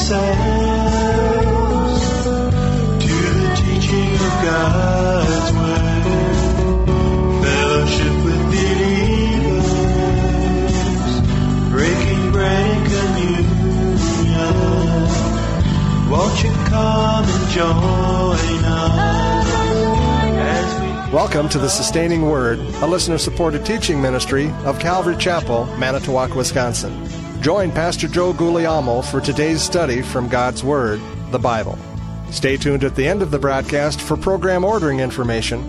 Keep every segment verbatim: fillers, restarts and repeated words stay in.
ourselves to the teaching of God's Word, fellowship with believers, breaking bread and communion. Won't you come and join us as we... Welcome to the Sustaining Word, a listener-supported teaching ministry of Calvary Chapel, Manitowoc, Wisconsin. Join Pastor Joe Guglielmo for today's study from God's Word, the Bible. Stay tuned at the end of the broadcast for program ordering information.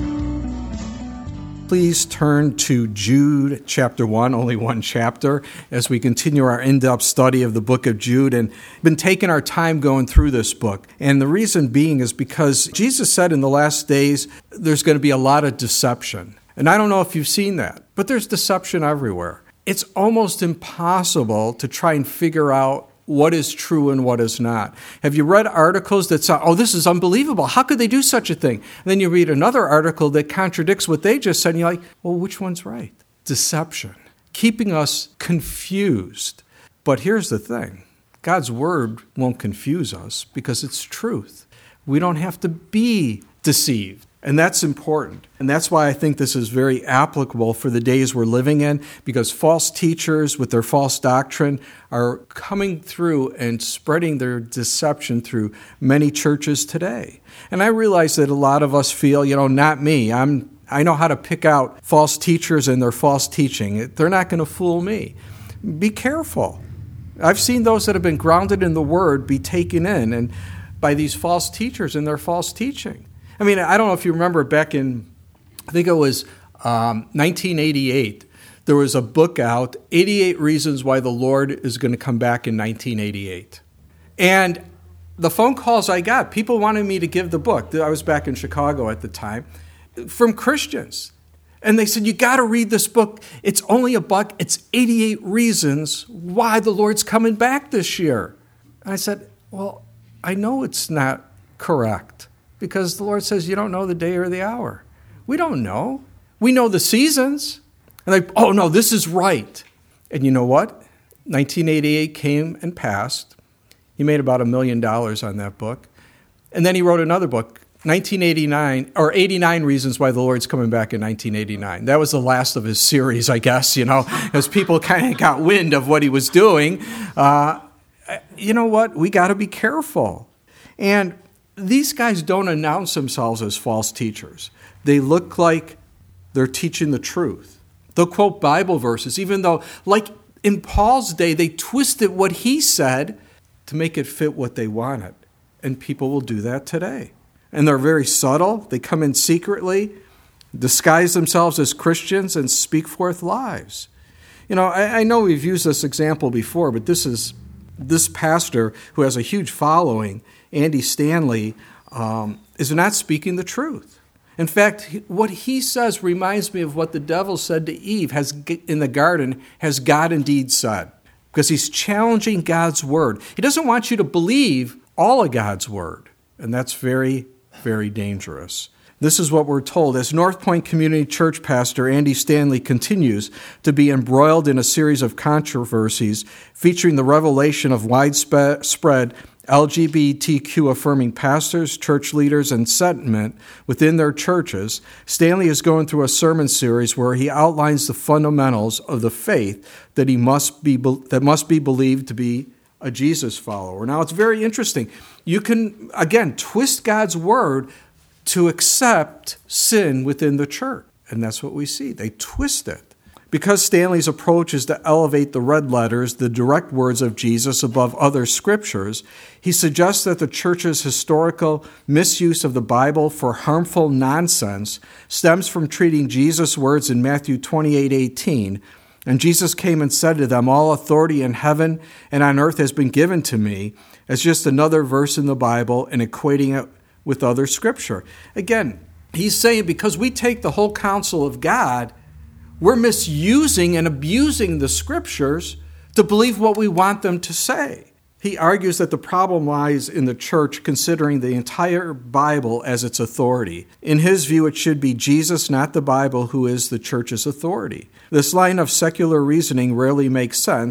Please turn to Jude chapter one, only one chapter, as we continue our in-depth study of the book of Jude, and been taking our time going through this book. And the reason being is because Jesus said in the last days there's going to be a lot of deception. And I don't know if you've seen that, but there's deception everywhere. It's almost impossible to try and figure out what is true and what is not. Have you read articles that say, oh, this is unbelievable. How could they do such a thing? And then you read another article that contradicts what they just said, and you're like, well, which one's right? Deception, keeping us confused. But here's the thing. God's Word won't confuse us because it's truth. We don't have to be deceived. And that's important. And that's why I think this is very applicable for the days we're living in, because false teachers with their false doctrine are coming through and spreading their deception through many churches today. And I realize that a lot of us feel, you know, not me. I'm, I know how to pick out false teachers and their false teaching. They're not going to fool me. Be careful. I've seen those that have been grounded in the Word be taken in and by these false teachers and their false teaching. I mean, I don't know if you remember back in, I think it was um, nineteen eighty-eight, there was a book out, eighty-eight Reasons Why the Lord is Going to Come Back in nineteen eighty-eight. And the phone calls I got, people wanted me to give the book. I was back in Chicago at the time, from Christians. And they said, you got to read this book. It's only a buck. It's eighty-eight Reasons Why the Lord's Coming Back this year. And I said, well, I know it's not correct. Because the Lord says you don't know the day or the hour. We don't know. We know the seasons. And like, oh, no, this is right. And you know what? nineteen eighty-eight came and passed. He made about a million dollars on that book. And then he wrote another book, nineteen eighty-nine, or eighty-nine Reasons Why the Lord's Coming Back in nineteen eighty-nine. That was the last of his series, I guess, you know, as people kind of got wind of what he was doing. Uh, you know what? We got to be careful. And these guys don't announce themselves as false teachers. They look like they're teaching the truth. They'll quote Bible verses, even though, like in Paul's day, they twisted what he said to make it fit what they wanted. And people will do that today. And they're very subtle. They come in secretly, disguise themselves as Christians, and speak forth lies. You know, I, I know we've used this example before, but this is this pastor who has a huge following, Andy Stanley, um, is not speaking the truth. In fact, what he says reminds me of what the devil said to Eve has in the garden, has God indeed said, because he's challenging God's Word. He doesn't want you to believe all of God's Word, and that's very, very dangerous. This is what we're told. As North Point Community Church pastor Andy Stanley continues to be embroiled in a series of controversies featuring the revelation of widespread L G B T Q affirming pastors, church leaders, and sentiment within their churches, Stanley is going through a sermon series where he outlines the fundamentals of the faith that he must be that must be believed to be a Jesus follower. Now, it's very interesting. You can, again, twist God's Word to accept sin within the church. And that's what we see. They twist it. Because Stanley's approach is to elevate the red letters, the direct words of Jesus, above other scriptures, he suggests that the church's historical misuse of the Bible for harmful nonsense stems from treating Jesus' words in Matthew twenty-eight eighteen. And Jesus came and said to them, all authority in heaven and on earth has been given to me, as just another verse in the Bible and equating it with other scripture. Again, he's saying because we take the whole counsel of God, we're misusing and abusing the scriptures to believe what we want them to say. He argues that the problem lies in the church considering the entire Bible as its authority. In his view, it should be Jesus, not the Bible, who is the church's authority. This line of secular reasoning rarely makes sense,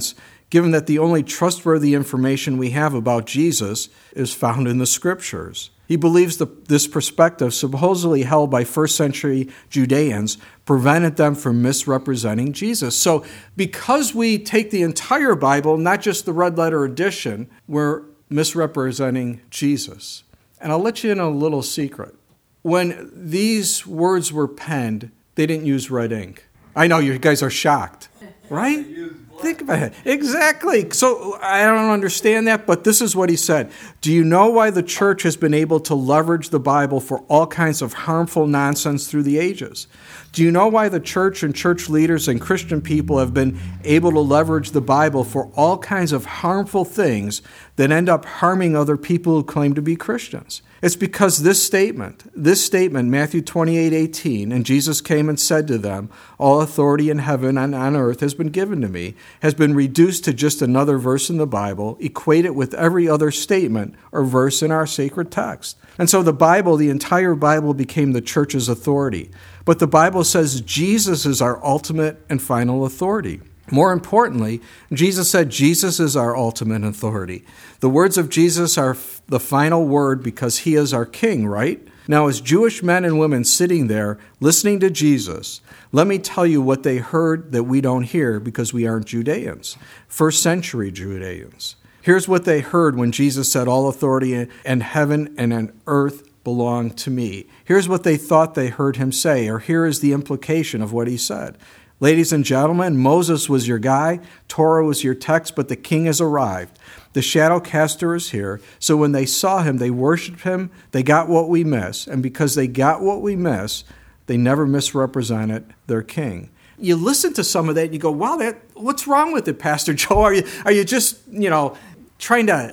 given that the only trustworthy information we have about Jesus is found in the Scriptures. He believes the, this perspective, supposedly held by first century Judeans, prevented them from misrepresenting Jesus. So because we take the entire Bible, not just the red letter edition, we're misrepresenting Jesus. And I'll let you in on a little secret. When these words were penned, they didn't use red ink. I know you guys are shocked, right? Think about it. Exactly. So I don't understand that, but this is what he said. Do you know why the church has been able to leverage the Bible for all kinds of harmful nonsense through the ages? Do you know why the church and church leaders and Christian people have been able to leverage the Bible for all kinds of harmful things that end up harming other people who claim to be Christians? It's because this statement, this statement, Matthew twenty-eight eighteen, and Jesus came and said to them, all authority in heaven and on earth has been given to me, has been reduced to just another verse in the Bible, equated with every other statement or verse in our sacred text. And so the Bible, the entire Bible, became the church's authority. But the Bible says Jesus is our ultimate and final authority. More importantly, Jesus said Jesus is our ultimate authority. The words of Jesus are f- the final word because he is our king, right? Now, as Jewish men and women sitting there listening to Jesus, let me tell you what they heard that we don't hear because we aren't Judeans, first century Judeans. Here's what they heard when Jesus said, all authority in heaven and on earth belong to me. Here's what they thought they heard him say, or here is the implication of what he said. Ladies and gentlemen, Moses was your guy, Torah was your text, but the king has arrived. The shadow caster is here. So when they saw him, they worshiped him. They got what we miss. And because they got what we miss, they never misrepresented their king. You listen to some of that and you go, wow, that what's wrong with it, Pastor Joe? Are you, are you just, you know, trying to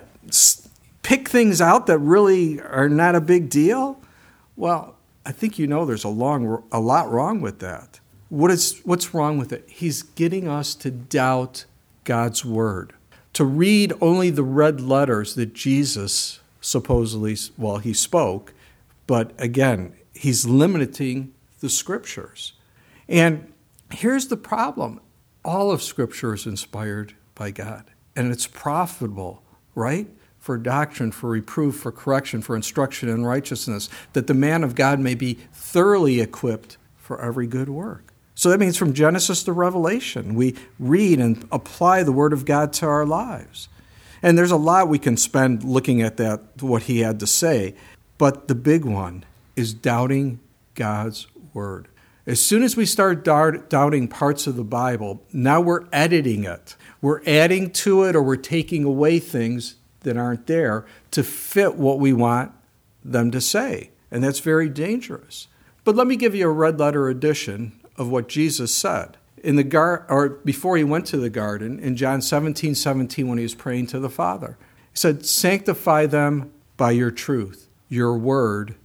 pick things out that really are not a big deal? Well, I think you know there's a, long, a lot wrong with that. What is, what's wrong with it? He's getting us to doubt God's word, to read only the red letters that Jesus supposedly, well, he spoke, but again, he's limiting the scriptures. And here's the problem. All of scripture is inspired by God, and it's profitable, right? For doctrine, for reproof, for correction, for instruction in righteousness, that the man of God may be thoroughly equipped for every good work. So that means from Genesis to Revelation, we read and apply the Word of God to our lives. And there's a lot we can spend looking at that, what he had to say. But the big one is doubting God's Word. As soon as we start doubting parts of the Bible, now we're editing it. We're adding to it or we're taking away things that aren't there to fit what we want them to say. And that's very dangerous. But let me give you a red letter edition of what Jesus said in the gar- or before he went to the garden in John seventeen seventeen when he was praying to the Father. He said, sanctify them by your truth. Your word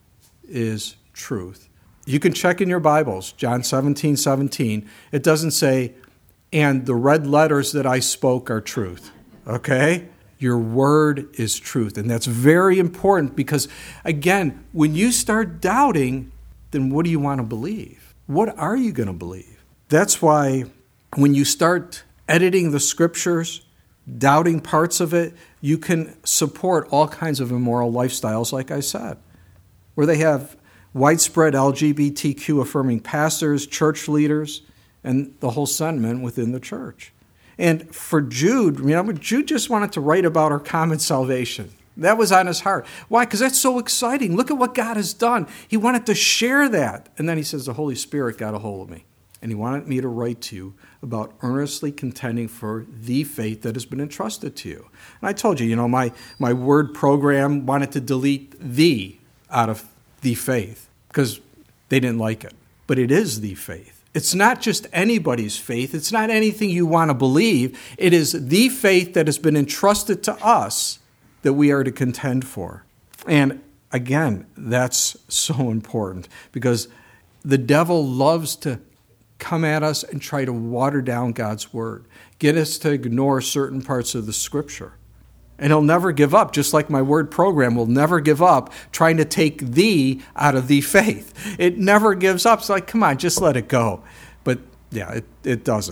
is truth. You can check in your Bibles, John seventeen seventeen. It doesn't say, and the red letters that I spoke are truth. Okay? Your word is truth. And that's very important because, again, when you start doubting, then what do you want to believe? What are you going to believe? That's why when you start editing the scriptures, doubting parts of it, you can support all kinds of immoral lifestyles, like I said, where they have widespread L G B T Q affirming pastors, church leaders, and the whole sentiment within the church. And for Jude, you know, Jude just wanted to write about our common salvation. That was on his heart. Why? Because that's so exciting. Look at what God has done. He wanted to share that. And then he says, the Holy Spirit got a hold of me. And he wanted me to write to you about earnestly contending for the faith that has been entrusted to you. And I told you, you know, my, my word program wanted to delete the out of the faith because they didn't like it. But it is the faith. It's not just anybody's faith. It's not anything you want to believe. It is the faith that has been entrusted to us that we are to contend for. And again, that's so important because the devil loves to come at us and try to water down God's word, get us to ignore certain parts of the scripture. And he'll never give up, just like my word program will never give up trying to take thee out of the faith. It never gives up. It's like, come on, just let it go. But yeah, it, it doesn't.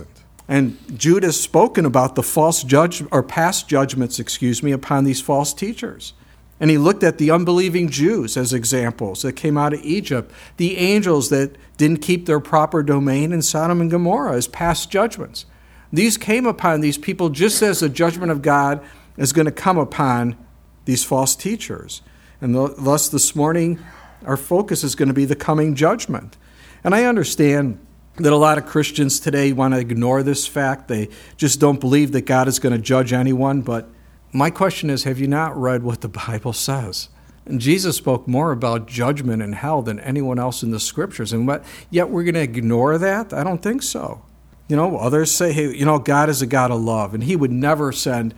And Jude has spoken about the false judge or past judgments, excuse me, upon these false teachers. And he looked at the unbelieving Jews as examples that came out of Egypt, the angels that didn't keep their proper domain in Sodom and Gomorrah as past judgments. These came upon these people just as the judgment of God is going to come upon these false teachers. And thus this morning, our focus is going to be the coming judgment. And I understand that a lot of Christians today want to ignore this fact. They just don't believe that God is going to judge anyone. But my question is, have you not read what the Bible says? And Jesus spoke more about judgment and hell than anyone else in the Scriptures. And what, yet we're going to ignore that? I don't think so. You know, others say, hey, you know, God is a God of love, and he would never send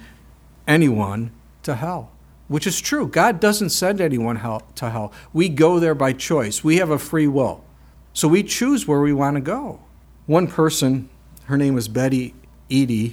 anyone to hell, which is true. God doesn't send anyone hell, to hell. We go there by choice. We have a free will. So we choose where we want to go. One person, her name was Betty Eady,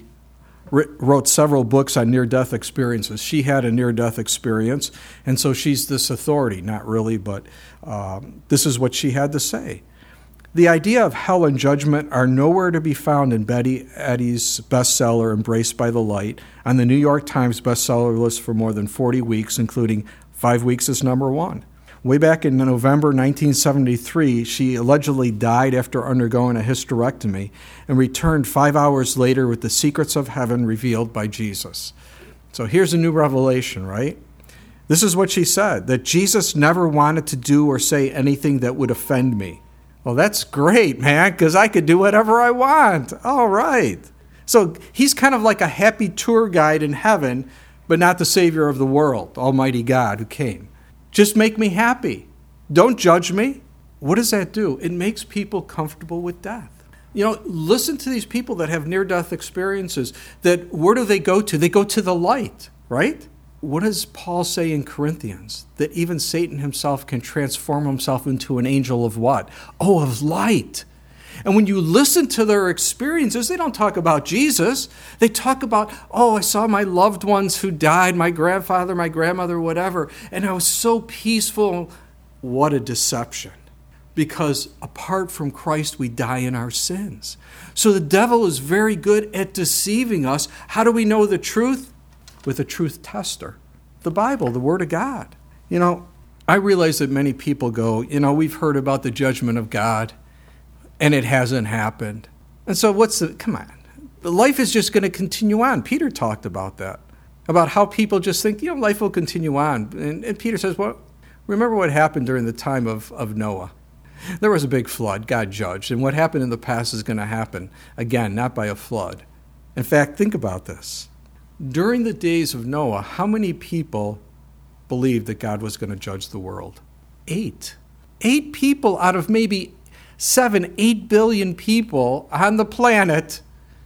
wrote several books on near-death experiences. She had a near-death experience, and so she's this authority. Not really, but um, this is what she had to say. The idea of hell and judgment are nowhere to be found in Betty Eady's bestseller, Embraced by the Light, on the New York Times bestseller list for more than forty weeks, including five weeks as number one. Way back in November nineteen seventy-three, she allegedly died after undergoing a hysterectomy and returned five hours later with the secrets of heaven revealed by Jesus. So here's a new revelation, right? This is what she said, that Jesus never wanted to do or say anything that would offend me. Well, that's great, man, because I could do whatever I want. All right. So he's kind of like a happy tour guide in heaven, but not the Savior of the world, Almighty God who came. Just make me happy. Don't judge me. What does that do? It makes people comfortable with death. You know, listen to these people that have near-death experiences. That where do they go to? They go to the light, right? What does Paul say in Corinthians? That even Satan himself can transform himself into an angel of what? Oh, of light. And when you listen to their experiences, they don't talk about Jesus. They talk about, oh, I saw my loved ones who died, my grandfather, my grandmother, whatever, and I was so peaceful. What a deception. Because apart from Christ, we die in our sins. So the devil is very good at deceiving us. How do we know the truth? With a truth tester. The Bible, the Word of God. You know, I realize that many people go, you know, we've heard about the judgment of God, and it hasn't happened. And so what's the, come on, life is just going to continue on. Peter talked about that, about how people just think, you know, life will continue on. And, and Peter says, well, remember what happened during the time of, of Noah. There was a big flood, God judged, and what happened in the past is going to happen again, not by a flood. In fact, think about this. During the days of Noah, how many people believed that God was going to judge the world? Eight. Eight people out of maybe seven, eight billion people on the planet,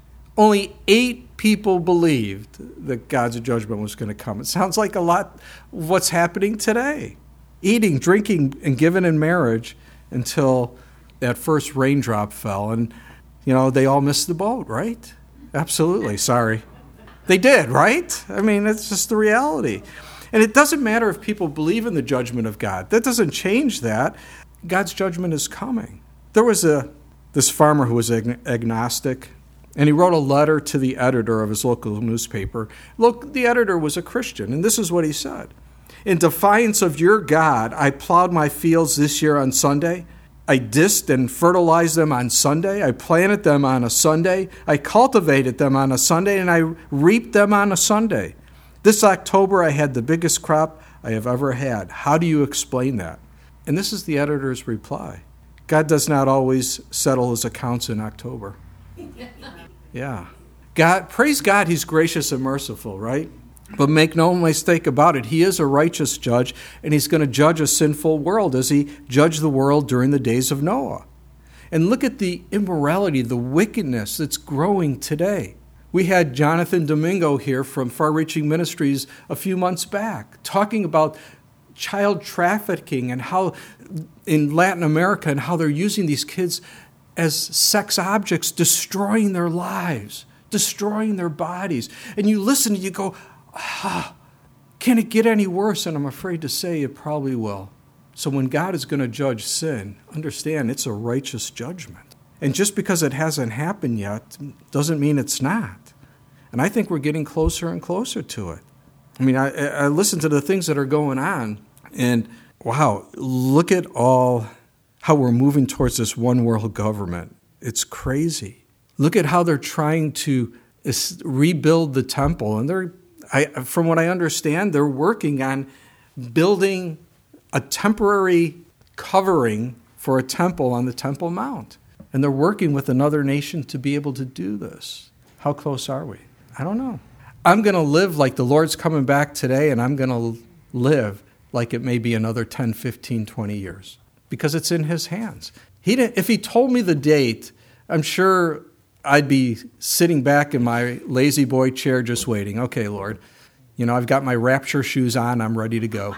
only eight people believed that God's judgment was going to come. It sounds like a lot of what's happening today. Eating, drinking, and giving in marriage until that first raindrop fell. And, you know, they all missed the boat, right? Absolutely. Sorry. They did, right? I mean, it's just the reality. And it doesn't matter if people believe in the judgment of God. That doesn't change that. God's judgment is coming. There was a this farmer who was ag- agnostic, and he wrote a letter to the editor of his local newspaper. Look, the editor was a Christian, and this is what he said. In defiance of your God, I plowed my fields this year on Sunday. I disced and fertilized them on Sunday. I planted them on a Sunday. I cultivated them on a Sunday, and I reaped them on a Sunday. This October, I had the biggest crop I have ever had. How do you explain that? And this is the editor's reply. God does not always settle his accounts in October. Yeah. God, praise God, he's gracious and merciful, right? But make no mistake about it, he is a righteous judge, and he's going to judge a sinful world as he judged the world during the days of Noah. And look at the immorality, the wickedness that's growing today. We had Jonathan Domingo here from Far Reaching Ministries a few months back talking about child trafficking and how in Latin America and how they're using these kids as sex objects, destroying their lives, destroying their bodies. And you listen and you go, ah, can it get any worse? And I'm afraid to say it probably will. So when God is going to judge sin, understand it's a righteous judgment. And just because it hasn't happened yet doesn't mean it's not. And I think we're getting closer and closer to it. I mean, I, I listen to the things that are going on, and wow, look at all how we're moving towards this one world government. It's crazy. Look at how they're trying to rebuild the temple. And they're, I, from what I understand, they're working on building a temporary covering for a temple on the Temple Mount. And they're working with another nation to be able to do this. How close are we? I don't know. I'm going to live like the Lord's coming back today, and I'm going to live like it may be another ten, fifteen, twenty years, because it's in his hands. He didn't, if he told me the date, I'm sure I'd be sitting back in my lazy boy chair just waiting. Okay, Lord, you know, I've got my rapture shoes on. I'm ready to go.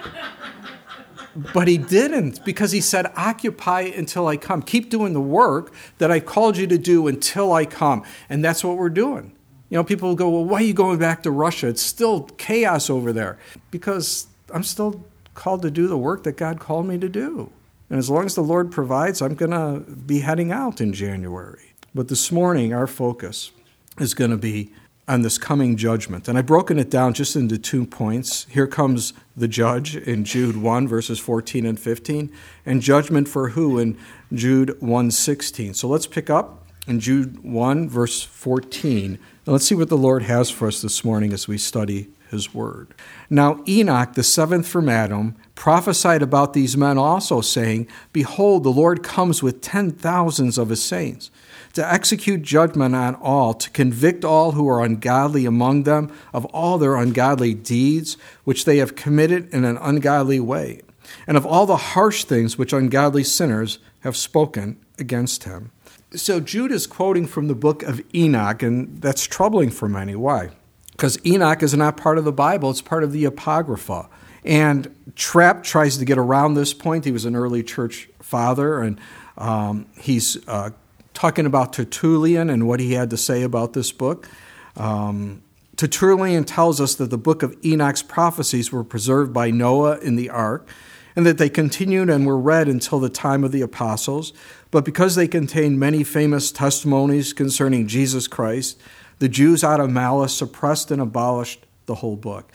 But he didn't, because he said, occupy until I come. Keep doing the work that I called you to do until I come. And that's what we're doing. You know, people will go, well, why are you going back to Russia? It's still chaos over there. Because I'm still called to do the work that God called me to do. And as long as the Lord provides, I'm going to be heading out in January. But this morning, our focus is going to be on this coming judgment. And I've broken it down just into two points. Here comes the judge in Jude one, verses fourteen and fifteen, and judgment for who in Jude one sixteen. So let's pick up in Jude one, verse fourteen. And let's see what the Lord has for us this morning as we study his word. Now Enoch, the seventh from Adam, prophesied about these men also, saying, Behold, the Lord comes with ten thousands of his saints, to execute judgment on all, to convict all who are ungodly among them of all their ungodly deeds, which they have committed in an ungodly way, and of all the harsh things which ungodly sinners have spoken against him. So Jude is quoting from the book of Enoch, and that's troubling for many. Why? Because Enoch is not part of the Bible, it's part of the Apocrypha. And Trapp tries to get around this point. He was an early church father, and um, he's uh, talking about Tertullian and what he had to say about this book. Um, Tertullian tells us that the book of Enoch's prophecies were preserved by Noah in the ark, and that they continued and were read until the time of the apostles. But because they contain many famous testimonies concerning Jesus Christ, the Jews out of malice suppressed and abolished the whole book.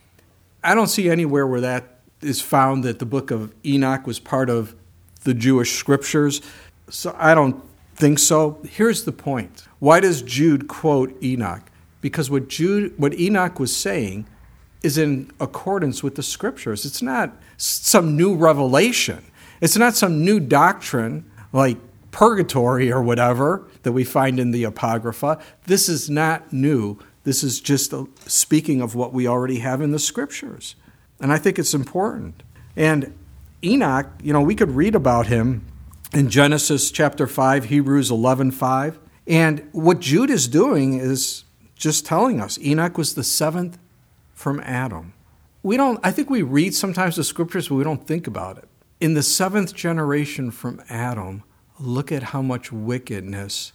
I don't see anywhere where that is found, that the book of Enoch was part of the Jewish scriptures. So I don't think so. Here's the point. Why does Jude quote Enoch? Because what Jude, what Enoch was saying is in accordance with the scriptures. It's not some new revelation. It's not some new doctrine like purgatory or whatever that we find in the Apocrypha. This is not new. This is just a, speaking of what we already have in the scriptures. And I think it's important. And Enoch, you know, we could read about him in Genesis chapter five, Hebrews eleven five. And what Jude is doing is just telling us Enoch was the seventh from Adam. We don't, I think we read sometimes the scriptures, but we don't think about it. In the seventh generation from Adam, look at how much wickedness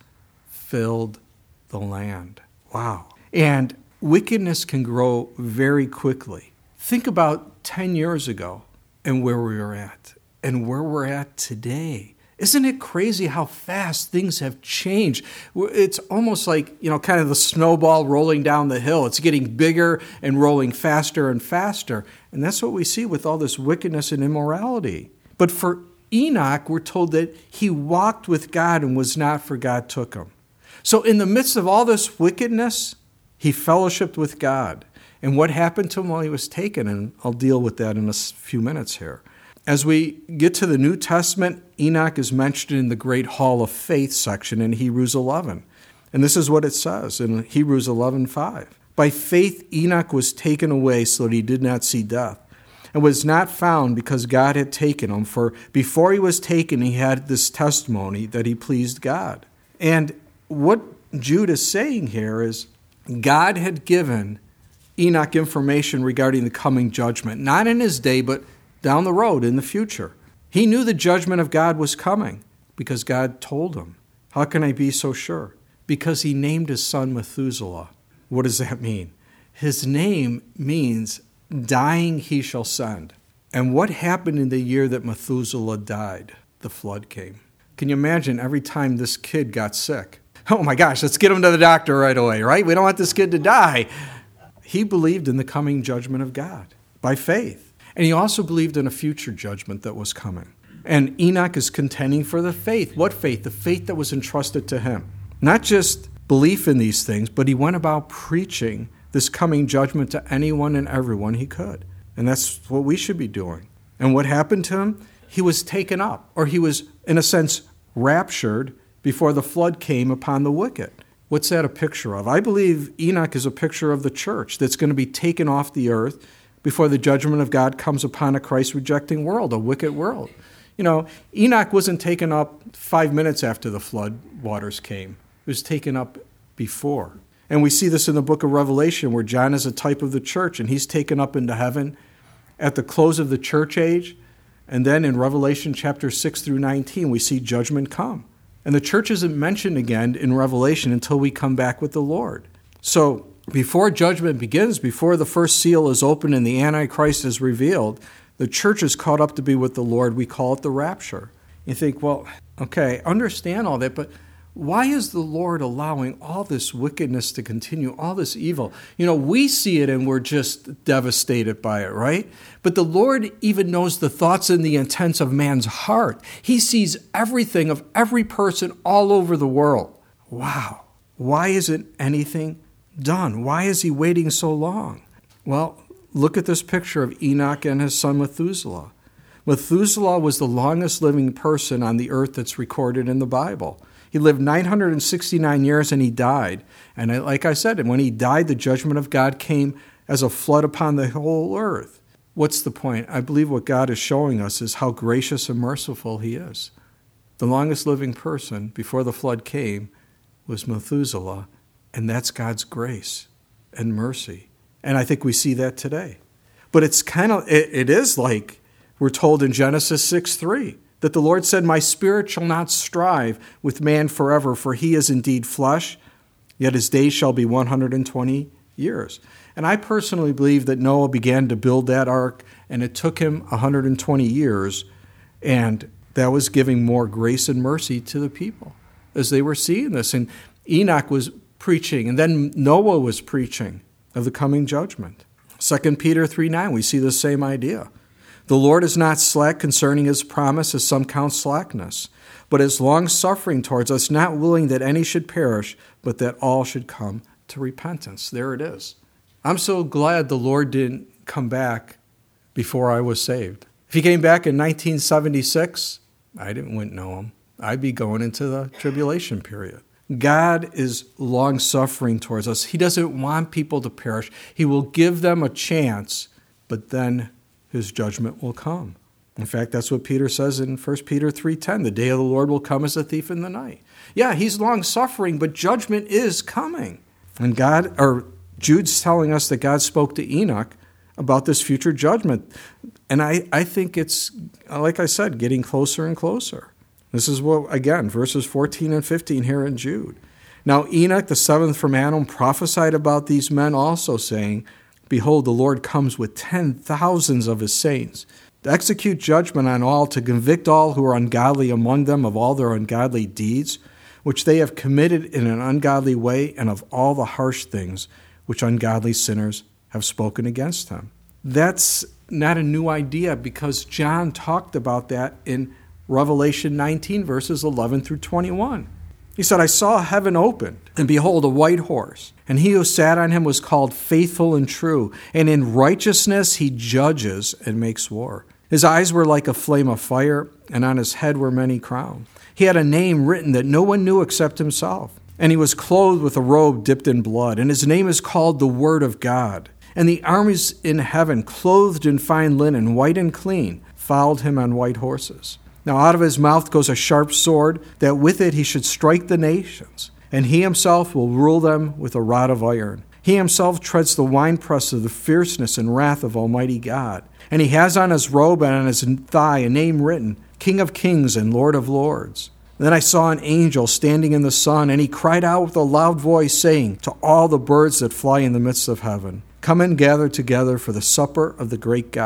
filled the land. Wow. And wickedness can grow very quickly. Think about ten years ago and where we were at and where we're at today. Isn't it crazy how fast things have changed? It's almost like, you know, kind of the snowball rolling down the hill. It's getting bigger and rolling faster and faster. And that's what we see with all this wickedness and immorality. But for Enoch, we're told that he walked with God and was not, for God took him. So in the midst of all this wickedness, he fellowshiped with God. And what happened to him while he was taken? And I'll deal with that in a few minutes here. As we get to the New Testament, Enoch is mentioned in the Great Hall of Faith section in Hebrews eleven. And this is what it says in Hebrews eleven five. By faith Enoch was taken away so that he did not see death, and was not found because God had taken him. For before he was taken, he had this testimony that he pleased God. And what Jude is saying here is God had given Enoch information regarding the coming judgment, not in his day, but down the road in the future. He knew the judgment of God was coming because God told him. How can I be so sure? Because he named his son Methuselah. What does that mean? His name means dying he shall send. And what happened in the year that Methuselah died? The flood came. Can you imagine every time this kid got sick? Oh my gosh, let's get him to the doctor right away, right? We don't want this kid to die. He believed in the coming judgment of God by faith. And he also believed in a future judgment that was coming. And Enoch is contending for the faith. What faith? The faith that was entrusted to him. Not just belief in these things, but he went about preaching this coming judgment to anyone and everyone he could. And that's what we should be doing. And what happened to him? He was taken up, or he was, in a sense, raptured before the flood came upon the wicked. What's that a picture of? I believe Enoch is a picture of the church that's going to be taken off the earth before the judgment of God comes upon a Christ-rejecting world, a wicked world. You know, Enoch wasn't taken up five minutes after the flood waters came. It was taken up before. And we see this in the book of Revelation, where John is a type of the church, and he's taken up into heaven at the close of the church age. And then in Revelation chapter six through nineteen, we see judgment come. And the church isn't mentioned again in Revelation until we come back with the Lord. So before judgment begins, before the first seal is opened and the Antichrist is revealed, the church is caught up to be with the Lord. We call it the rapture. You think, well, okay, understand all that, but why is the Lord allowing all this wickedness to continue, all this evil? You know, we see it and we're just devastated by it, right? But the Lord even knows the thoughts and the intents of man's heart. He sees everything of every person all over the world. Wow. Why isn't anything done? Why is he waiting so long? Well, look at this picture of Enoch and his son Methuselah. Methuselah was the longest living person on the earth that's recorded in the Bible. He lived nine hundred sixty-nine years and he died. And like I said, when he died, the judgment of God came as a flood upon the whole earth. What's the point? I believe what God is showing us is how gracious and merciful he is. The longest living person before the flood came was Methuselah, and that's God's grace and mercy. And I think we see that today. But it's kind of, it, it is like we're told in Genesis six three. That the Lord said, "My spirit shall not strive with man forever, for he is indeed flesh, yet his days shall be one hundred twenty years." And I personally believe that Noah began to build that ark, and it took him one hundred twenty years, and that was giving more grace and mercy to the people as they were seeing this. And Enoch was preaching, and then Noah was preaching of the coming judgment. Second Peter three nine, we see the same idea. The Lord is not slack concerning his promise, as some count slackness, but is long-suffering towards us, not willing that any should perish, but that all should come to repentance. There it is. I'm so glad the Lord didn't come back before I was saved. If he came back in nineteen seventy-six, I didn't wouldn't know him. I'd be going into the tribulation period. God is long-suffering towards us. He doesn't want people to perish. He will give them a chance, but then his judgment will come. In fact, that's what Peter says in First Peter three ten. The day of the Lord will come as a thief in the night. Yeah, he's long-suffering, but judgment is coming. And God, or Jude's telling us that God spoke to Enoch about this future judgment. And I, I think it's, like I said, getting closer and closer. This is what, again, verses fourteen and fifteen here in Jude. Now Enoch, the seventh from Adam, prophesied about these men also, saying, "Behold, the Lord comes with ten thousands of his saints, to execute judgment on all, to convict all who are ungodly among them of all their ungodly deeds, which they have committed in an ungodly way, and of all the harsh things which ungodly sinners have spoken against him." That's not a new idea, because John talked about that in Revelation nineteen, verses eleven through twenty-one. He said, "I saw heaven opened, and behold, a white horse. And he who sat on him was called Faithful and True, and in righteousness he judges and makes war. His eyes were like a flame of fire, and on his head were many crowns. He had a name written that no one knew except himself. And he was clothed with a robe dipped in blood, and his name is called the Word of God. And the armies in heaven, clothed in fine linen, white and clean, followed him on white horses. Now out of his mouth goes a sharp sword, that with it he should strike the nations. And he himself will rule them with a rod of iron. He himself treads the winepress of the fierceness and wrath of Almighty God. And he has on his robe and on his thigh a name written, King of Kings and Lord of Lords. Then I saw an angel standing in the sun, and he cried out with a loud voice, saying to all the birds that fly in the midst of heaven, Come and gather together for the supper of the great God,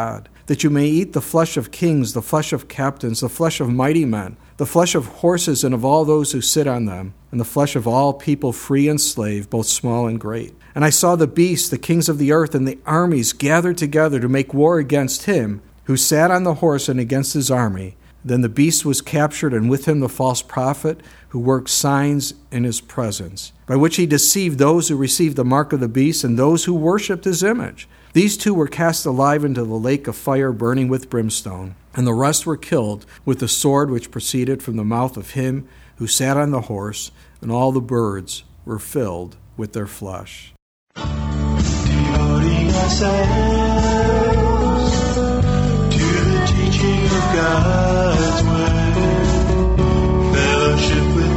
that you may eat the flesh of kings, the flesh of captains, the flesh of mighty men, the flesh of horses and of all those who sit on them, and the flesh of all people free and slave, both small and great. And I saw the beasts, the kings of the earth, and the armies gathered together to make war against him who sat on the horse and against his army. Then the beast was captured, and with him the false prophet, who worked signs in his presence, by which he deceived those who received the mark of the beast and those who worshipped his image. These two were cast alive into the lake of fire burning with brimstone, and the rest were killed with the sword which proceeded from the mouth of him who sat on the horse, and all the birds were filled with their flesh. Devoting ourselves to the teaching of God's word, fellowship with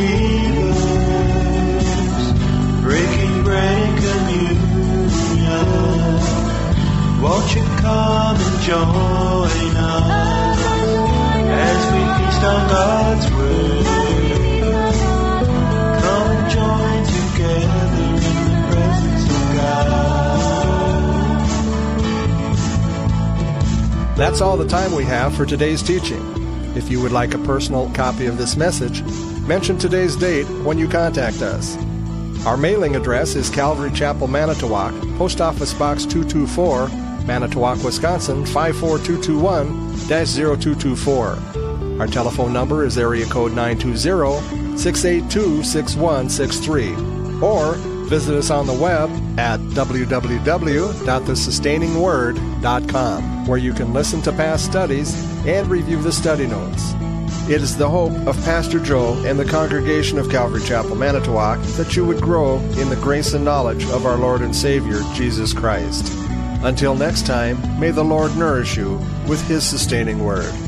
believers, breaking bread and communion. Won't you come and join us as we feast on God's word? Come and join together in the presence of God. That's all the time we have for today's teaching. If you would like a personal copy of this message, mention today's date when you contact us. Our mailing address is Calvary Chapel, Manitowoc, Post Office Box two two four, Manitowoc, Wisconsin five four two two one dash zero two two four. Our telephone number is area code nine two zero, six eight two, six one six three. Or visit us on the web at w w w dot the sustaining word dot com, where you can listen to past studies and review the study notes. It is the hope of Pastor Joe and the congregation of Calvary Chapel, Manitowoc, that you would grow in the grace and knowledge of our Lord and Savior, Jesus Christ. Until next time, may the Lord nourish you with His sustaining word.